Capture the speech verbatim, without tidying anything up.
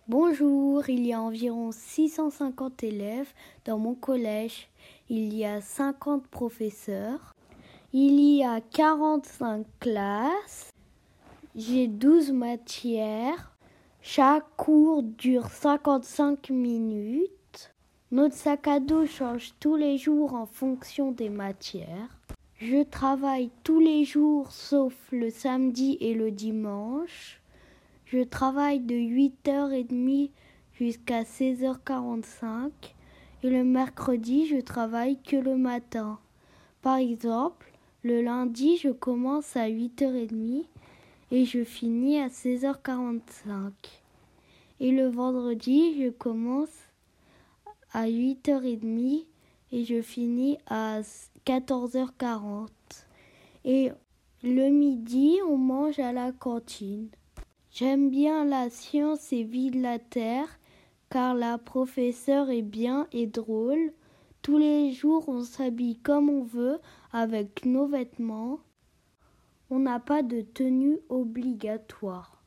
Bonjour, il y a environ six cent cinquante élèves dans mon collège. Il y a cinquante professeurs. Il y a quarante-cinq classes. J'ai douze matières. Chaque cours dure cinquante-cinq minutes. Notre sac à dos change tous les jours en fonction des matières. Je travaille tous les jours sauf le samedi et le dimanche. Je travaille de huit heures trente jusqu'à seize heures quarante-cinq et le mercredi, je travaille que le matin. Par exemple, le lundi, je commence à huit heures trente et je finis à seize heures quarante-cinq. Et le vendredi, je commence à huit heures trente et je finis à quatorze heures quarante. Et le midi, on mange à la cantine. J'aime bien la science et vie de la Terre car la professeure est bien et drôle. Tous les jours, on s'habille comme on veut avec nos vêtements. On n'a pas de tenue obligatoire.